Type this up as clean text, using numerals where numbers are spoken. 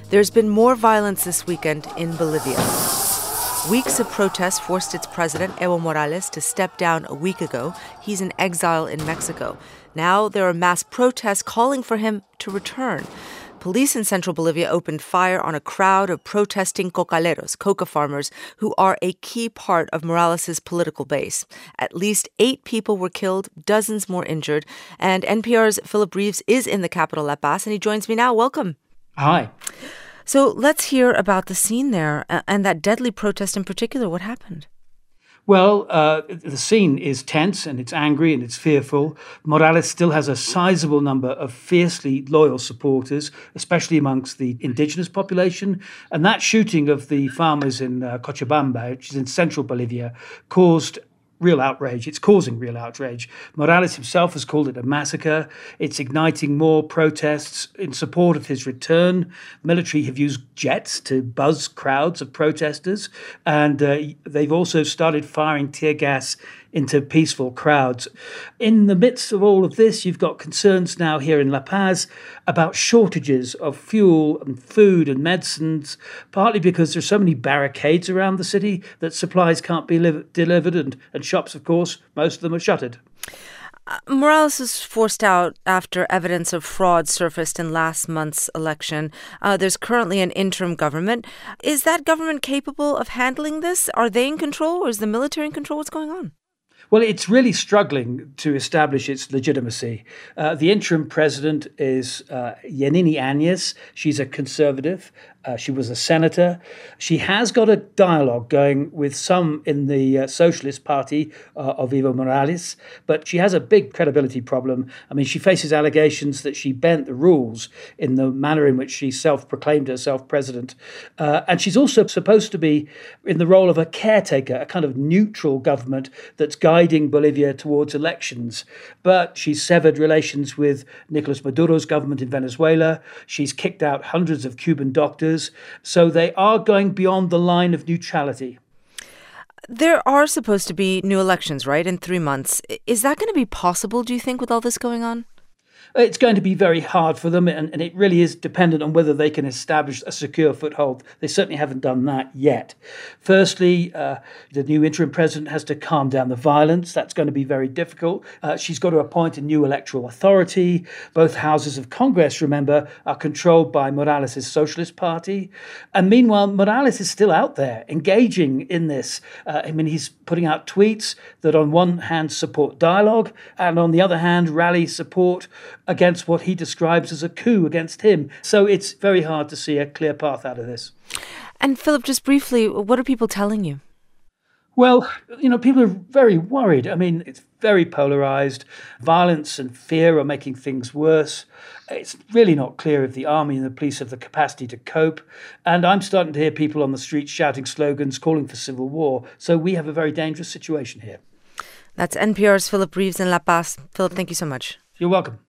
There's been more violence this weekend in Bolivia. Weeks of protests forced its president, Evo Morales, to step down a week ago. He's in exile in Mexico. Now there are mass protests calling for him to return. Police in central Bolivia opened fire on a crowd of protesting cocaleros, coca farmers, who are a key part of Morales' political base. At least 8 people were killed, dozens more injured. And NPR's Philip Reeves is in the capital, La Paz, and he joins me now. Welcome. Hi. So let's hear about the scene there and that deadly protest in particular. What happened? Well, the scene is tense and it's angry and it's fearful. Morales still has a sizable number of fiercely loyal supporters, especially amongst the indigenous population. And that shooting of the farmers in Cochabamba, which is in central Bolivia, caused real outrage. It's causing real outrage. Morales himself has called it a massacre. It's igniting more protests in support of his return. Military have used jets to buzz crowds of protesters, and they've also started firing tear gas into peaceful crowds. In the midst of all of this, you've got concerns now here in La Paz about shortages of fuel and food and medicines, partly because there's so many barricades around the city that supplies can't be delivered, and shops, of course, most of them are shuttered. Morales was forced out after evidence of fraud surfaced in last month's election. There's currently an interim government. Is that government capable of handling this? Are they in control, or is the military in control? What's going on? Well, it's really struggling to establish its legitimacy. The interim president is Yanine Áñez. She's a conservative. She was a senator. She has got a dialogue going with some in the Socialist Party of Evo Morales, but she has a big credibility problem. I mean, she faces allegations that she bent the rules in the manner in which she self-proclaimed herself president. And she's also supposed to be in the role of a caretaker, a kind of neutral government that's guiding Bolivia towards elections. But she's severed relations with Nicolas Maduro's government in Venezuela. She's kicked out hundreds of Cuban doctors. So they are going beyond the line of neutrality. There are supposed to be new elections, right, in 3 months. Is that going to be possible, do you think, with all this going on? It's going to be very hard for them, and it really is dependent on whether they can establish a secure foothold. They certainly haven't done that yet. Firstly, the new interim president has to calm down the violence. That's going to be very difficult. She's got to appoint a new electoral authority. Both houses of Congress, remember, are controlled by Morales' Socialist Party. And meanwhile, Morales is still out there engaging in this. He's putting out tweets that on one hand support dialogue and on the other hand rally support against what he describes as a coup against him. So it's very hard to see a clear path out of this. And Philip, just briefly, what are people telling you? Well, people are very worried. I mean, it's very polarized. Violence and fear are making things worse. It's really not clear if the army and the police have the capacity to cope. And I'm starting to hear people on the streets shouting slogans, calling for civil war. So we have a very dangerous situation here. That's NPR's Philip Reeves in La Paz. Philip, thank you so much. You're welcome.